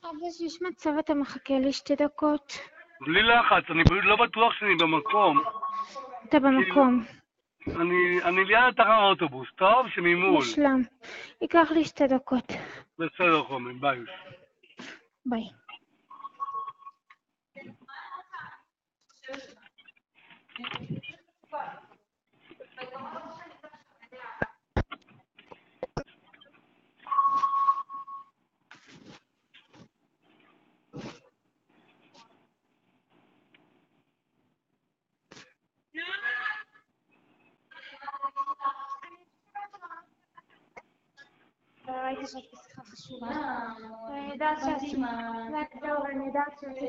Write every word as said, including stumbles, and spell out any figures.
חדש, יש מצב אתה מחכה לי שתי דקות? בלי לחץ, אני פשוט לא בטוח שאני במקום. אתה במקום. אני, אני ליד תחנת האוטובוס, טוב? שממול. מושלם. ייקח לי שתי דקות. בסדר, חומי, ביי. ביי. ראיתי שאת בשיחה חשובה. אני יודעת שאת... אני יודעת שאת...